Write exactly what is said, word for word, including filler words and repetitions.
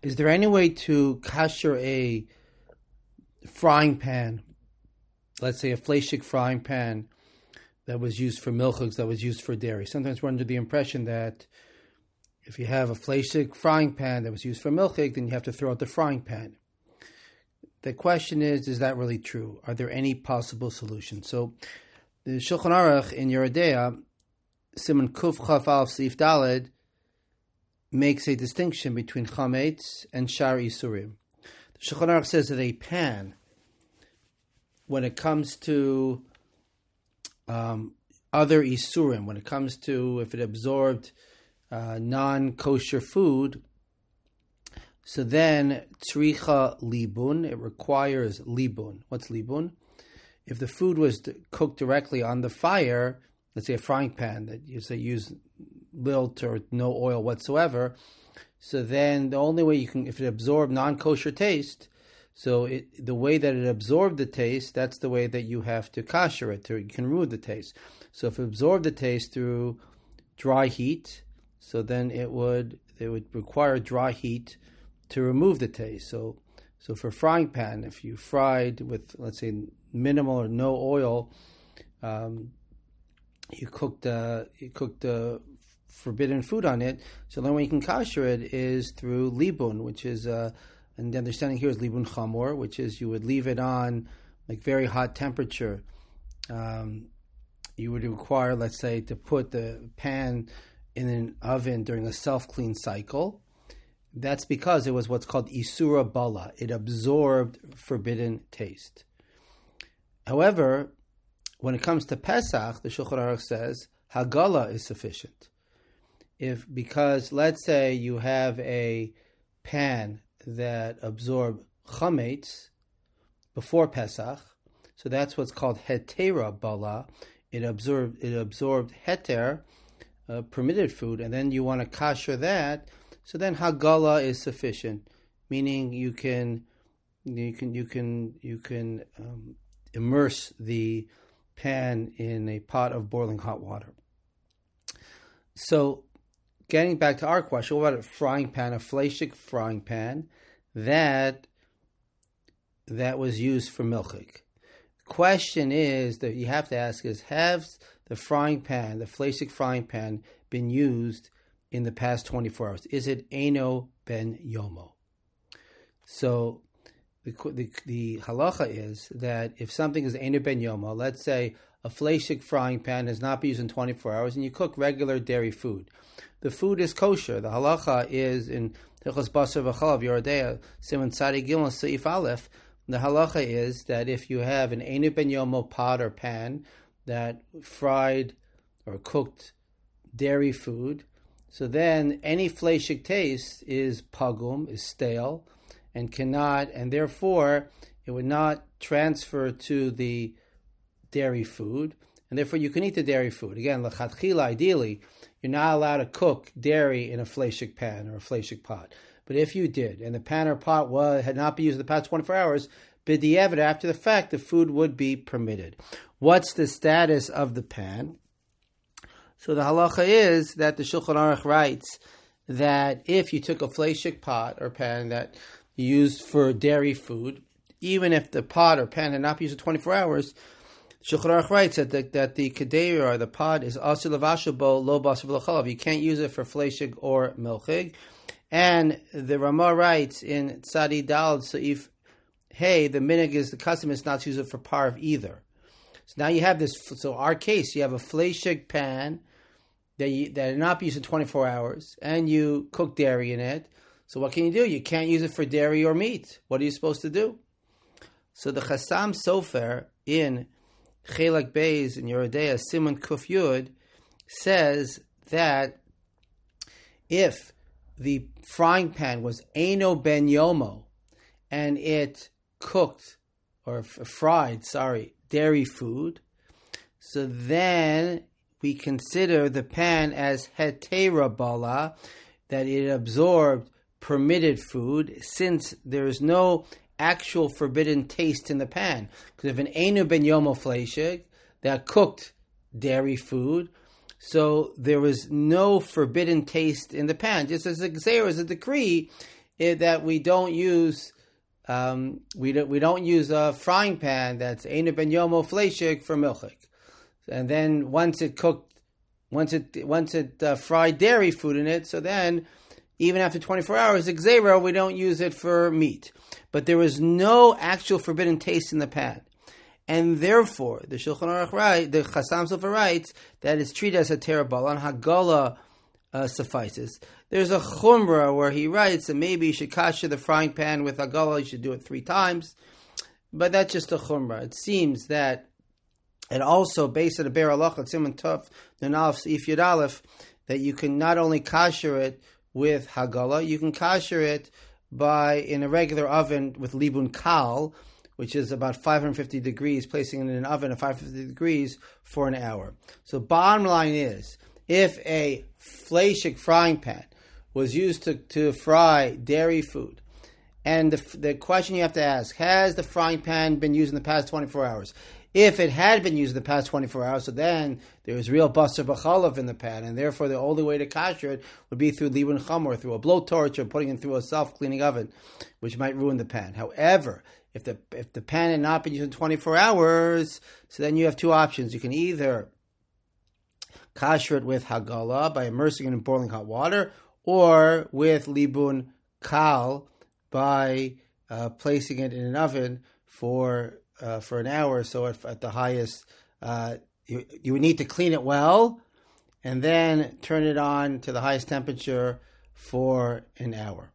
Is there any way to kasher a frying pan, let's say a fleshik frying pan that was used for milchiks, that was used for dairy? Sometimes we're under the impression that if you have a fleshik frying pan that was used for milchik, then you have to throw out the frying pan. The question is, is that really true? Are there any possible solutions? So the Shulchan Aruch in Yoreh De'ah, Siman Kuf Chaf Aleph Seif Daled, makes a distinction between chametz and shar isurim. The Shulchan Aruch says that a pan, when it comes to um, other isurim, when it comes to if it absorbed uh, non-kosher food, so then tzricha libun, it requires libun. What's libun? If the food was cooked directly on the fire, let's say a frying pan that you say use lilt or no oil whatsoever, so then the only way you can, if it absorbed non-kosher taste, so it, the way that it absorbed the taste, that's the way that you have to kasher it, or you can remove the taste. So if it absorbed the taste through dry heat, so then it would it would require dry heat to remove the taste. So so for frying pan, if you fried with, let's say, minimal or no oil, um, you cooked uh, you cooked uh, forbidden food on it. So the only way you can kasher it is through libun, which is, uh, and the understanding here is libun chamor, which is you would leave it on like very hot temperature. Um, you would require, let's say, to put the pan in an oven during a self-clean cycle. That's because it was what's called isura bala. It absorbed forbidden taste. However, when it comes to Pesach, the Shulchan Aruch says Hagala is sufficient. If because let's say you have a pan that absorbed chametz before Pesach, so that's what's called hetera bala. It absorbed it absorbed heter, uh, permitted food, and then you want to kasher that. So then Hagala is sufficient, meaning you can you can you can you can um, immerse the pan in a pot of boiling hot water. So, getting back to our question, what about a frying pan, a fleshik frying pan that that was used for milchik? The question is that you have to ask is, has the frying pan, the fleshik frying pan, been used in the past twenty-four hours? Is it Eino ben Yomo? So, The, the the halacha is that if something is Eino ben Yomo, let's say a fleshik frying pan has not been used in twenty-four hours, and you cook regular dairy food, the food is kosher. The halacha is in Hilchos Basar v'Chalav Yoreh De'ah Siman Tzadi Gimel Seif Aleph. The halacha is that if you have an Eino ben Yomo pot or pan that fried or cooked dairy food, so then any fleshik taste is pagum, is stale, and cannot, and therefore it would not transfer to the dairy food, and therefore you can eat the dairy food. Again, l'chatchila, ideally, you're not allowed to cook dairy in a fleshik pan or a fleshik pot. But if you did, and the pan or pot was, had not been used in the past twenty-four hours, b'di'evet, after the fact, the food would be permitted. What's the status of the pan? So the halacha is that the Shulchan Aruch writes that if you took a fleshik pot or pan that used for dairy food, even if the pot or pan had not been used in twenty-four hours, Shulchan Aruch writes that the, that the kedeir or the pot is asur levashabo lo basar v'lo chalav. You can't use it for fleshig or milchig. And the Ramah writes in Tzadi Dal Seif Hey, the minig is the custom is not to use it for parv either. So now you have this. So our case, you have a fleshig pan that you, that had not been used in twenty-four hours, and you cook dairy in it. So what can you do? You can't use it for dairy or meat. What are you supposed to do? So the Chassam Sofer in Chelak Beis in Yoreh De'ah Siman Kuf Yud says that if the frying pan was Eino ben Yomo and it cooked or f- fried, sorry, dairy food, so then we consider the pan as hetera bala, that it absorbed permitted food, since there is no actual forbidden taste in the pan. Because if an Eino ben Yomo fleshig that cooked dairy food, so there was no forbidden taste in the pan. Just as a gzeir, as a decree, is that we don't use um, we don't we don't use a frying pan that's Eina Ben Yomo Fleishik for milchik, and then once it cooked, once it once it uh, fried dairy food in it, so then even after twenty-four hours, Xera, we don't use it for meat. But there is no actual forbidden taste in the pan. And therefore, the Shulchan Aruch writes, the Chassam Sofer writes, that it's treated as a terabalan, Hagala uh, suffices. There's a Chumrah where he writes that maybe you should kasher the frying pan with Hagala, you should do it three times. But that's just a Chumrah. It seems that, and also based on the Be'er Halacha, Siman Tov, the Nalef Seif Yud Aleph, that you can not only kasher it with Hagala, you can kasher it by in a regular oven with libun kal, which is about five hundred fifty degrees, placing it in an oven at five hundred fifty degrees for an hour. So bottom line is, if a fleishik frying pan was used to, to fry dairy food, and the, the question you have to ask, has the frying pan been used in the past twenty-four hours? If it had been used in the past twenty-four hours, so then there was real basar b'chalav in the pan, and therefore the only way to kasher it would be through libun chamor, through a blowtorch, or putting it through a self-cleaning oven, which might ruin the pan. However, if the if the pan had not been used in twenty-four hours, so then you have two options. You can either kasher it with hagala by immersing it in boiling hot water, or with libun kal by uh, placing it in an oven for Uh, for an hour, so if at the highest, uh, you, you would need to clean it well, and then turn it on to the highest temperature for an hour.